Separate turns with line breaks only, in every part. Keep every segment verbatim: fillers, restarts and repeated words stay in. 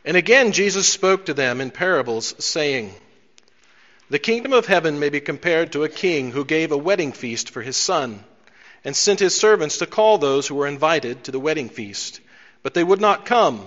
And again Jesus spoke to them in parables, saying, "The kingdom of heaven may be compared to a king who gave a wedding feast for his son, and sent his servants to call those who were invited to the wedding feast. But they would not come.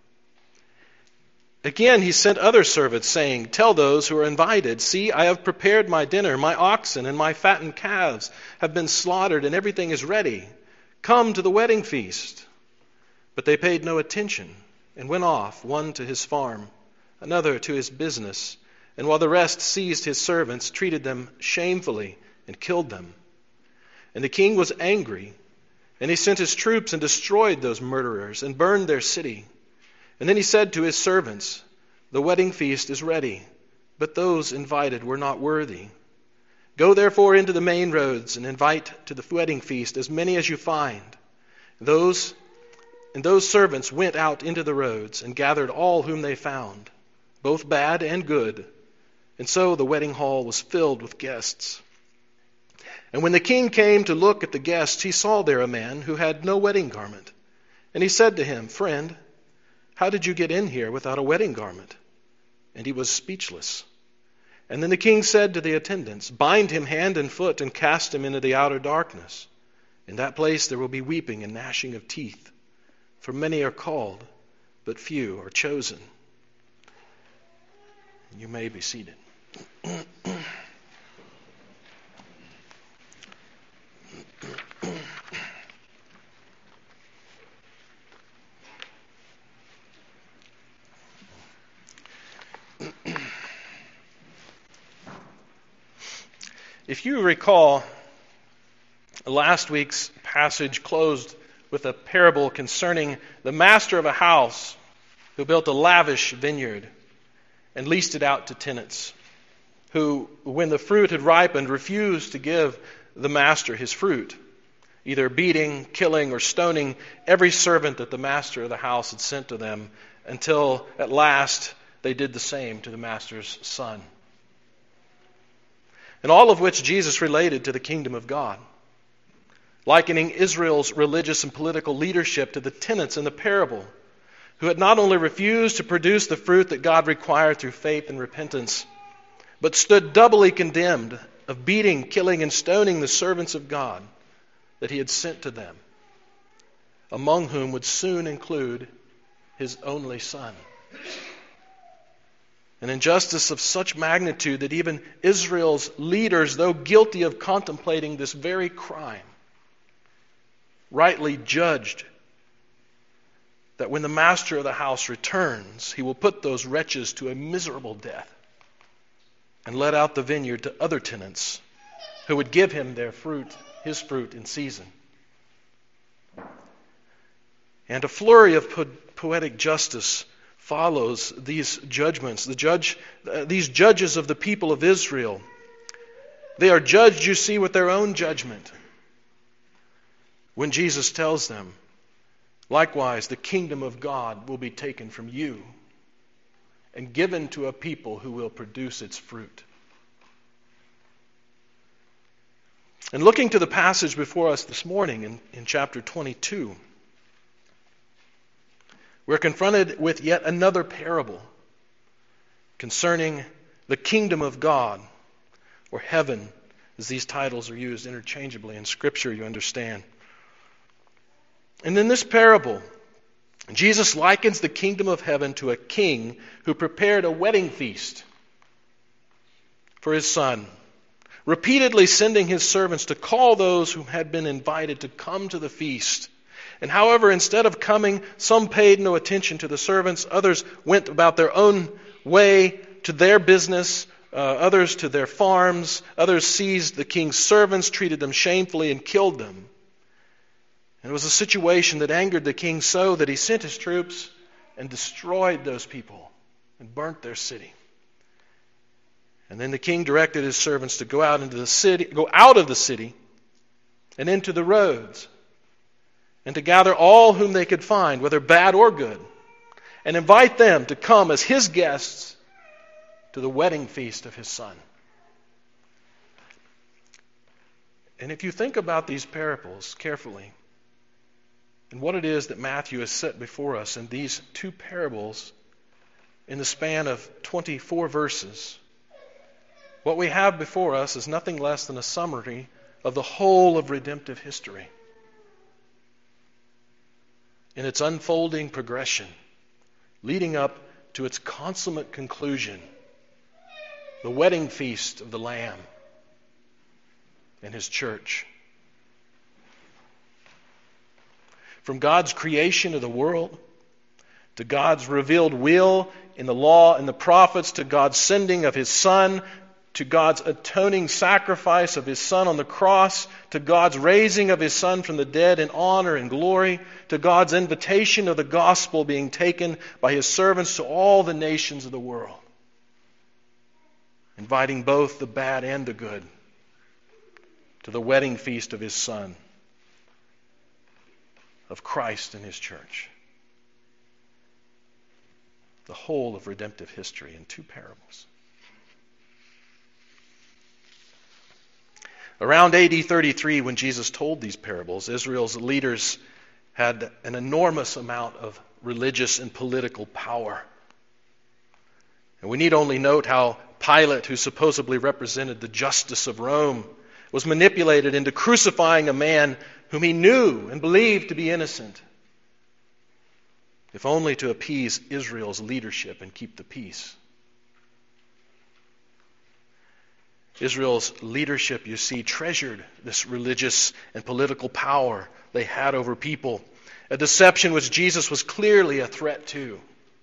Again he sent other servants, saying, 'Tell those who are invited, see, I have prepared my dinner. My oxen and my fattened calves have been slaughtered, and everything is ready. Come to the wedding feast.' But they paid no attention, and went off, one to his farm, another to his business, and while the rest seized his servants, treated them shamefully, and killed them. And the king was angry, and he sent his troops and destroyed those murderers, and burned their city. And then he said to his servants, 'The wedding feast is ready, but those invited were not worthy. Go therefore into the main roads, and invite to the wedding feast as many as you find.' Those And those servants went out into the roads and gathered all whom they found, both bad and good. And so the wedding hall was filled with guests. And when the king came to look at the guests, he saw there a man who had no wedding garment. And he said to him, 'Friend, how did you get in here without a wedding garment?' And he was speechless. And then the king said to the attendants, 'Bind him hand and foot and cast him into the outer darkness. In that place there will be weeping and gnashing of teeth. For many are called, but few are chosen.'" You may be seated. If you recall, last week's passage closed with a parable concerning the master of a house who built a lavish vineyard and leased it out to tenants, who, when the fruit had ripened, refused to give the master his fruit, either beating, killing, or stoning every servant that the master of the house had sent to them, until at last they did the same to the master's son. And all of which Jesus related to the kingdom of God, likening Israel's religious and political leadership to the tenants in the parable, who had not only refused to produce the fruit that God required through faith and repentance, but stood doubly condemned of beating, killing, and stoning the servants of God that he had sent to them, among whom would soon include his only son. An injustice of such magnitude that even Israel's leaders, though guilty of contemplating this very crime, rightly judged that when the master of the house returns, he will put those wretches to a miserable death and let out the vineyard to other tenants who would give him their fruit, his fruit in season. And a flurry of po- poetic justice follows these judgments. The judge, uh, these judges of the people of Israel, they are judged, you see, with their own judgment. When Jesus tells them, likewise, the kingdom of God will be taken from you and given to a people who will produce its fruit. And looking to the passage before us this morning in, in chapter twenty-two, we're confronted with yet another parable concerning the kingdom of God, or heaven, as these titles are used interchangeably in Scripture, you understand. And in this parable, Jesus likens the kingdom of heaven to a king who prepared a wedding feast for his son, repeatedly sending his servants to call those who had been invited to come to the feast. And however, instead of coming, some paid no attention to the servants, others went about their own way to their business, uh, others to their farms, others seized the king's servants, treated them shamefully, and killed them. And it was a situation that angered the king so that he sent his troops and destroyed those people and burnt their city. And then the king directed his servants to go out into the city, go out of the city and into the roads, and to gather all whom they could find, whether bad or good, and invite them to come as his guests to the wedding feast of his son. And if you think about these parables carefully, and what it is that Matthew has set before us in these two parables, in the span of twenty-four verses, what we have before us is nothing less than a summary of the whole of redemptive history in its unfolding progression, leading up to its consummate conclusion, the wedding feast of the Lamb and His church. From God's creation of the world, to God's revealed will in the law and the prophets, to God's sending of His Son, to God's atoning sacrifice of His Son on the cross, to God's raising of His Son from the dead in honor and glory, to God's invitation of the gospel being taken by His servants to all the nations of the world, inviting both the bad and the good to the wedding feast of His Son, of Christ and His church. The whole of redemptive history in two parables. Around A D thirty-three, when Jesus told these parables, Israel's leaders had an enormous amount of religious and political power. And we need only note how Pilate, who supposedly represented the justice of Rome, was manipulated into crucifying a man whom he knew and believed to be innocent, if only to appease Israel's leadership and keep the peace. Israel's leadership, you see, treasured this religious and political power they had over people, a deception which Jesus was clearly a threat to.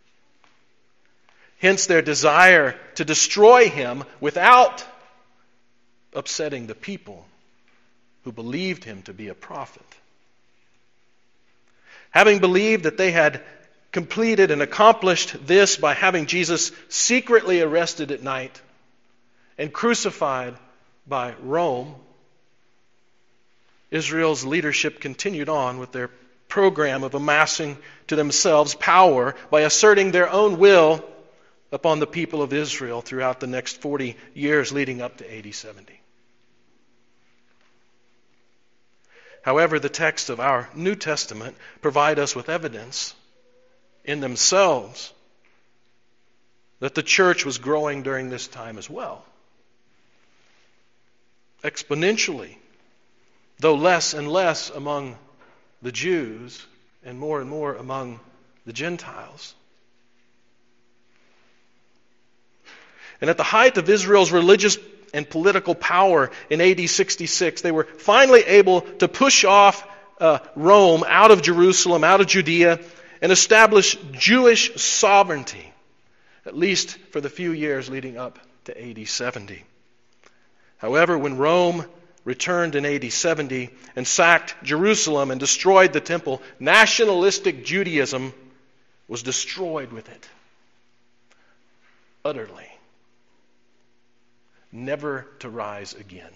Hence their desire to destroy Him without upsetting the people who believed Him to be a prophet. Having believed that they had completed and accomplished this by having Jesus secretly arrested at night and crucified by Rome, Israel's leadership continued on with their program of amassing to themselves power by asserting their own will upon the people of Israel throughout the next forty years leading up to A D seventy. However, the texts of our New Testament provide us with evidence in themselves that the church was growing during this time as well. Exponentially, though less and less among the Jews and more and more among the Gentiles. And at the height of Israel's religious and political power in A D sixty-six, they were finally able to push off uh, Rome out of Jerusalem, out of Judea, and establish Jewish sovereignty, at least for the few years leading up to A D seventy. However, when Rome returned in A D seventy and sacked Jerusalem and destroyed the temple, nationalistic Judaism was destroyed with it. Utterly. Never to rise again.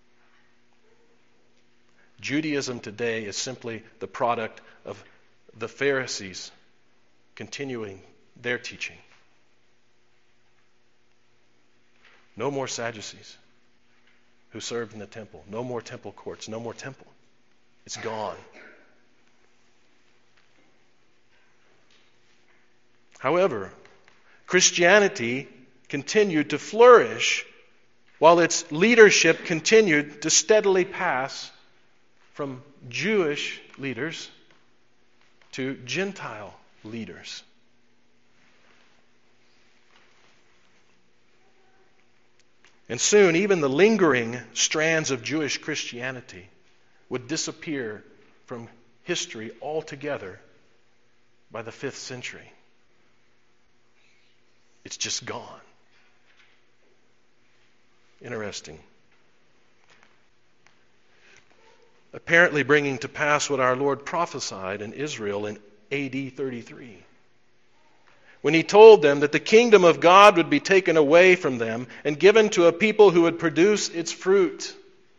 Judaism today is simply the product of the Pharisees continuing their teaching. No more Sadducees who served in the temple. No more temple courts. No more temple. It's gone. However, Christianity continued to flourish while its leadership continued to steadily pass from Jewish leaders to Gentile leaders. And soon, even the lingering strands of Jewish Christianity would disappear from history altogether by the fifth century. It's just gone. Interesting. Apparently bringing to pass what our Lord prophesied in Israel in A D thirty-three. When He told them that the kingdom of God would be taken away from them and given to a people who would produce its fruit.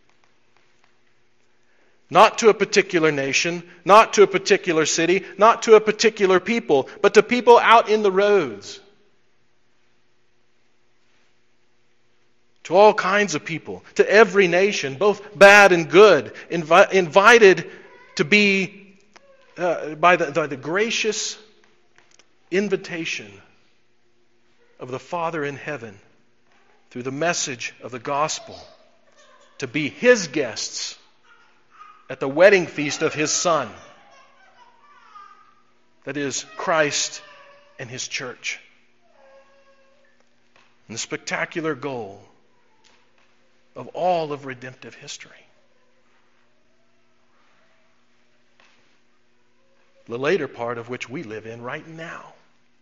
Not to a particular nation, not to a particular city, not to a particular people, but to people out in the roads. To all kinds of people, to every nation, both bad and good, invi- invited to be, uh, by the, the, the gracious invitation of the Father in heaven through the message of the gospel to be His guests at the wedding feast of His Son. That is, Christ and His church. And the spectacular goal of all of redemptive history. The later part of which we live in right now.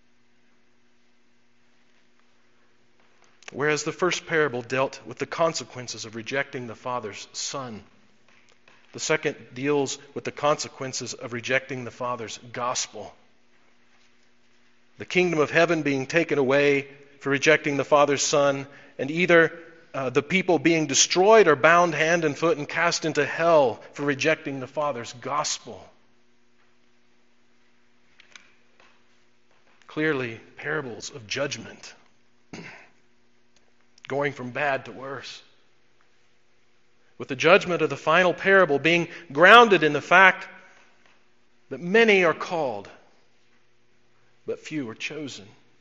Whereas the first parable dealt with the consequences of rejecting the Father's Son, the second deals with the consequences of rejecting the Father's gospel. The kingdom of heaven being taken away for rejecting the Father's Son, and either uh, the people being destroyed or bound hand and foot and cast into hell for rejecting the Father's gospel. Clearly, parables of judgment, going from bad to worse. With the judgment of the final parable being grounded in the fact that many are called, but few are chosen.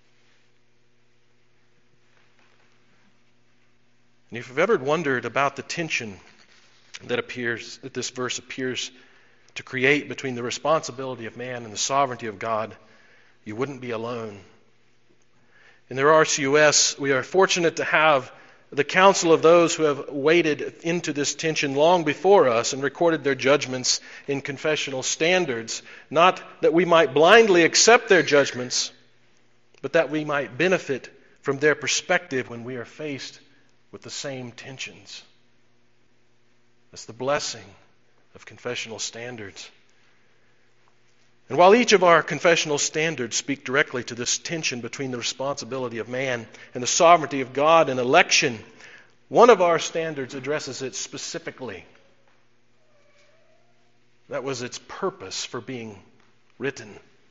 And if you've ever wondered about the tension that appears, that this verse appears to create between the responsibility of man and the sovereignty of God, you wouldn't be alone. In their R C U S, we are fortunate to have the counsel of those who have waded into this tension long before us and recorded their judgments in confessional standards, not that we might blindly accept their judgments, but that we might benefit from their perspective when we are faced with the same tensions. That's the blessing of confessional standards. And while each of our confessional standards speak directly to this tension between the responsibility of man and the sovereignty of God in election, one of our standards addresses it specifically. That was its purpose for being written.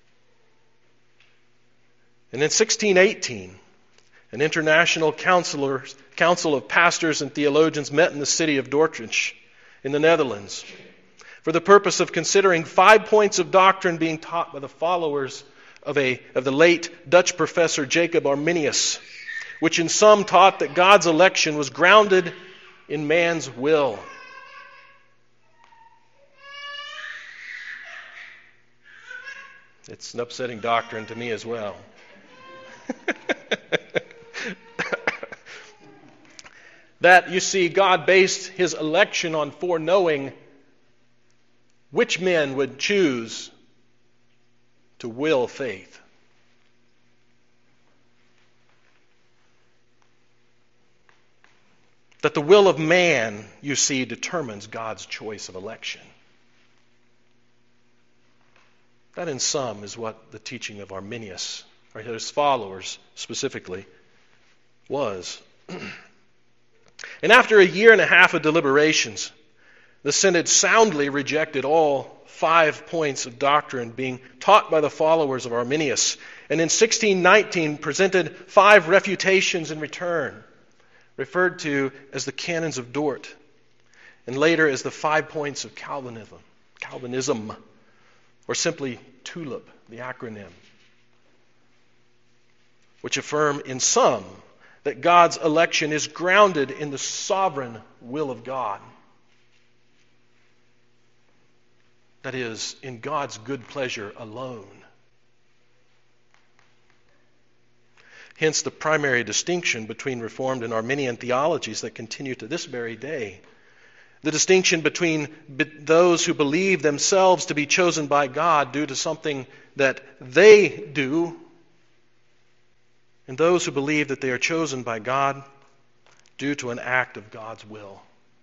And in sixteen eighteen, an international council of pastors and theologians met in the city of Dordrecht in the Netherlands for the purpose of considering five points of doctrine being taught by the followers of, a, of the late Dutch professor Jacob Arminius, which in sum taught that God's election was grounded in man's will. It's an upsetting doctrine to me as well. That, you see, God based His election on foreknowing which men would choose to will faith. That the will of man, you see, determines God's choice of election. That in sum is what the teaching of Arminius, or his followers specifically, was. And after a year and a half of deliberations, the Synod soundly rejected all five points of doctrine being taught by the followers of Arminius, and in sixteen nineteen presented five refutations in return, referred to as the Canons of Dort, and later as the five points of Calvinism, Calvinism, or simply TULIP, the acronym, which affirm in sum that God's election is grounded in the sovereign will of God. That is, in God's good pleasure alone. Hence the primary distinction between Reformed and Arminian theologies that continue to this very day. The distinction between those who believe themselves to be chosen by God due to something that they do, and those who believe that they are chosen by God due to an act of God's will.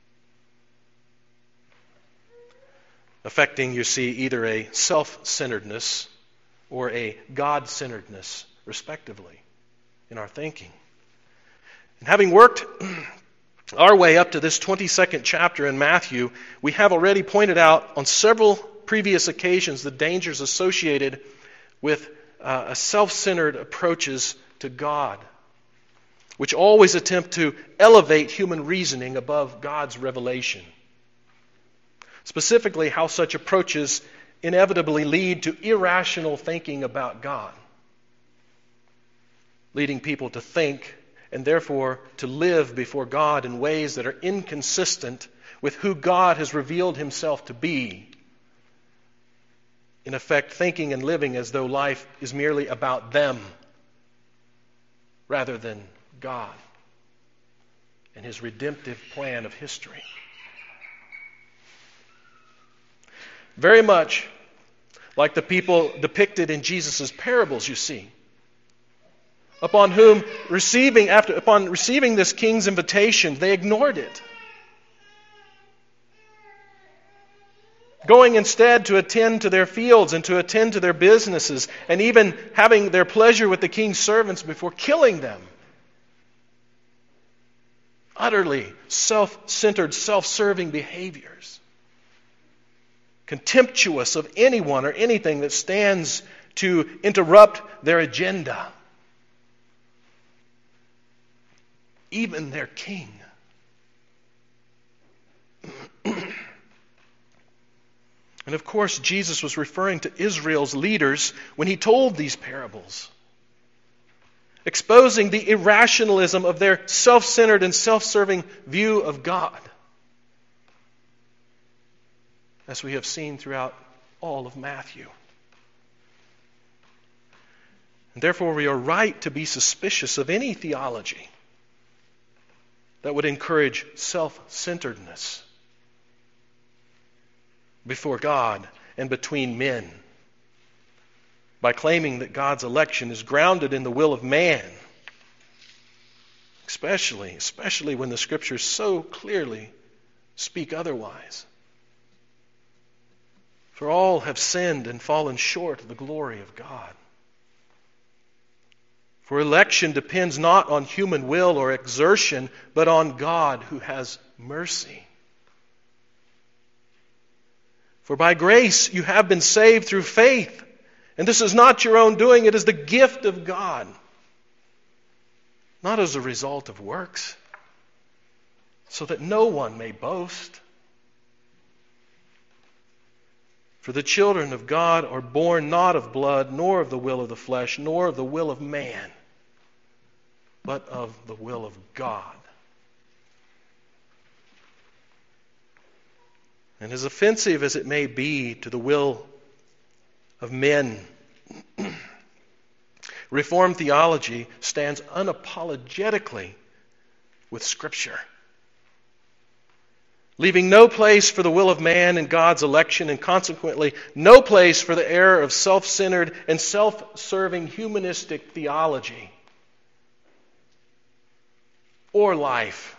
Affecting, you see, either a self-centeredness or a God-centeredness, respectively, in our thinking. And having worked our way up to this twenty-second chapter in Matthew, we have already pointed out on several previous occasions the dangers associated with uh, a self-centered approaches to God, which always attempt to elevate human reasoning above God's revelation. Specifically, how such approaches inevitably lead to irrational thinking about God. leading people to think and therefore to live before God in ways that are inconsistent with who God has revealed himself to be. In effect, thinking and living as though life is merely about them rather than God and his redemptive plan of history. Very much like the people depicted in Jesus' parables, you see, upon whom receiving after upon receiving this king's invitation, they ignored it, going instead to attend to their fields and to attend to their businesses, and even having their pleasure with the king's servants before killing them. Utterly self-centered, self-serving behaviors, contemptuous of anyone or anything that stands to interrupt their agenda, even their king. And of course, Jesus was referring to Israel's leaders when he told these parables, exposing the irrationalism of their self-centered and self-serving view of God, as we have seen throughout all of Matthew. And therefore, we are right to be suspicious of any theology that would encourage self-centeredness before God and between men, by claiming that God's election is grounded in the will of man, especially, especially when the Scriptures so clearly speak otherwise. For all have sinned and fallen short of the glory of God. For election depends not on human will or exertion, but on God who has mercy. For by grace you have been saved through faith, and this is not your own doing, it is the gift of God, not as a result of works, so that no one may boast. For the children of God are born not of blood, nor of the will of the flesh, nor of the will of man, but of the will of God. And as offensive as it may be to the will of men, Reformed theology stands unapologetically with Scripture, leaving no place for the will of man in God's election, and consequently no place for the error of self-centered and self-serving humanistic theology or life.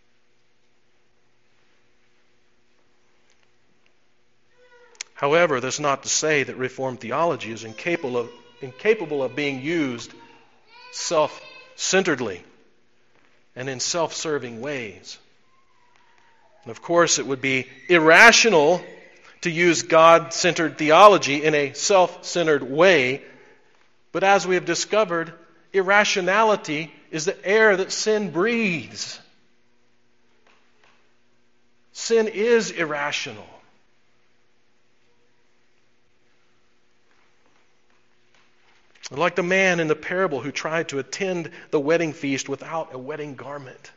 However, that's not to say that Reformed theology is incapable of, incapable of being used self-centeredly and in self-serving ways. And of course, it would be irrational to use God-centered theology in a self-centered way. But as we have discovered, irrationality is the air that sin breathes. Sin is irrational. Like the man in the parable who tried to attend the wedding feast without a wedding garment.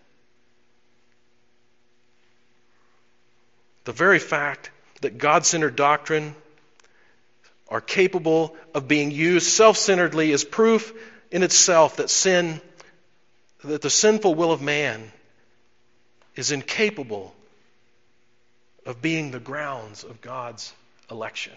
The very fact that God-centered doctrine are capable of being used self-centeredly is proof in itself that sin, that the sinful will of man is incapable of being the grounds of God's election.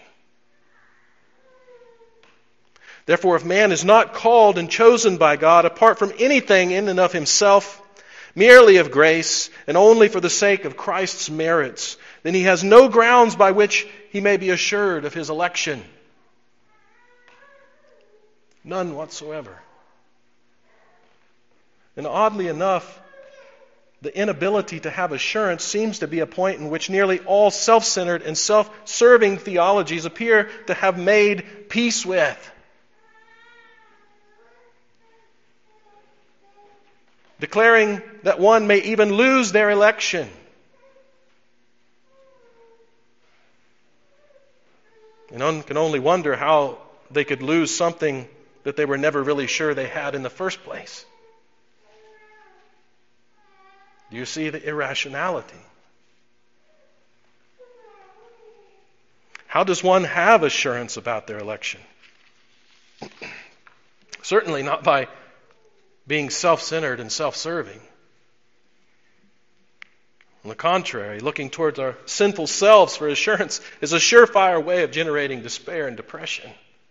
Therefore, if man is not called and chosen by God apart from anything in and of himself, merely of grace, and only for the sake of Christ's merits, then he has no grounds by which he may be assured of his election. None whatsoever. And oddly enough, the inability to have assurance seems to be a point in which nearly all self-centered and self-serving theologies appear to have made peace with. Declaring that one may even lose their election. And one can only wonder how they could lose something that they were never really sure they had in the first place. Do you see the irrationality? How does one have assurance about their election? Certainly not by being self-centered and self-serving. On the contrary, looking towards our sinful selves for assurance is a surefire way of generating despair and depression.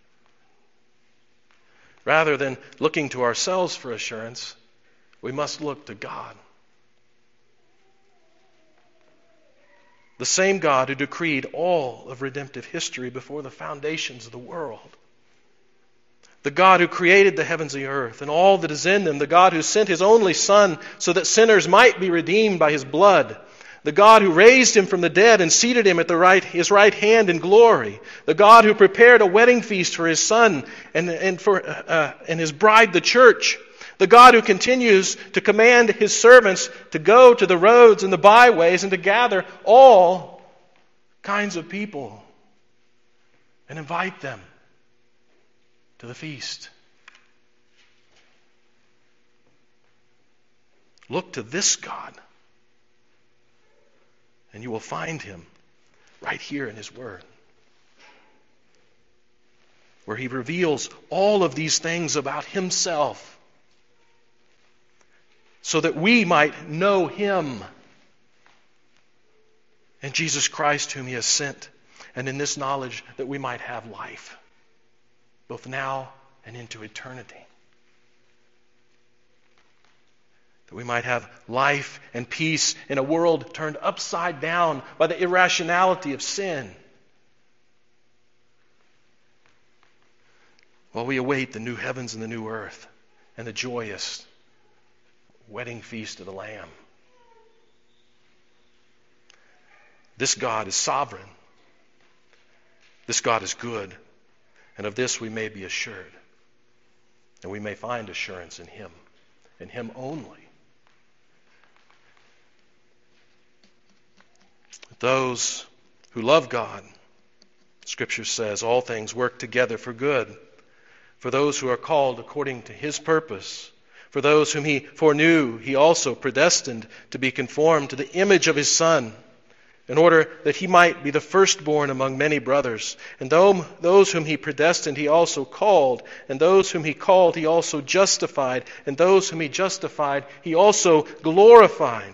Rather than looking to ourselves for assurance, we must look to God. The same God who decreed all of redemptive history before the foundations of the world. The God who created the heavens and the earth and all that is in them. The God who sent His only Son so that sinners might be redeemed by His blood. The God who raised Him from the dead and seated Him at the right, His right hand in glory. The God who prepared a wedding feast for His Son and, and for uh, and His bride, the church. The God who continues to command His servants to go to the roads and the byways and to gather all kinds of people and invite them to the feast. Look to this God, and you will find Him right here in His Word, where He reveals all of these things about Himself, so that we might know Him and Jesus Christ whom He has sent, and in this knowledge that we might have life, both now and into eternity. That we might have life and peace in a world turned upside down by the irrationality of sin, while we await the new heavens and the new earth and the joyous wedding feast of the Lamb. This God is sovereign. This God is good. And of this we may be assured. And we may find assurance in Him, in Him only. Those who love God, Scripture says, all things work together for good, for those who are called according to His purpose. For those whom He foreknew, He also predestined to be conformed to the image of His Son, in order that He might be the firstborn among many brothers. And those whom He predestined, He also called. And those whom He called, He also justified. And those whom He justified, He also glorified.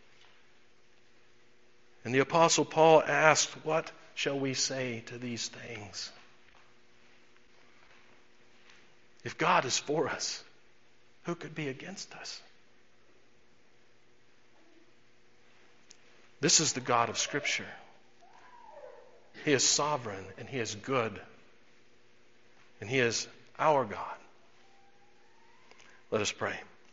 And the Apostle Paul asked, what shall we say to these things? If God is for us, who could be against us? This is the God of Scripture. He is sovereign and He is good. And He is our God. Let us pray.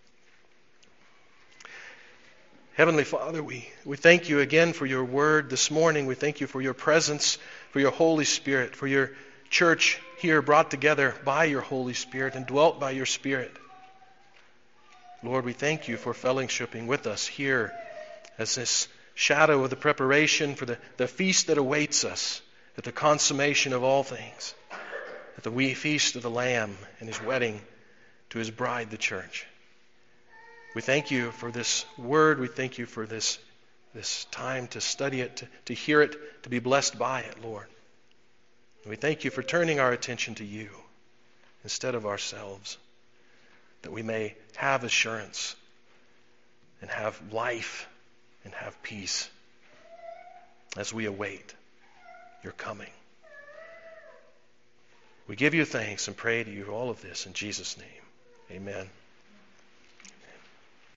Heavenly Father, we, we thank You again for Your word this morning. We thank You for Your presence, for Your Holy Spirit, for Your church here brought together by Your Holy Spirit and dwelt by Your Spirit. Lord, we thank You for fellowshipping with us here as this shadow of the preparation for the, the feast that awaits us at the consummation of all things, at the wee feast of the Lamb and His wedding to His bride, the church. We thank You for this word. We thank You for this, this time to study it, to, to hear it, to be blessed by it, Lord. And we thank You for turning our attention to You instead of ourselves, that we may have assurance and have life and have peace as we await Your coming. We give You thanks and pray to You all of this in Jesus' name. Amen.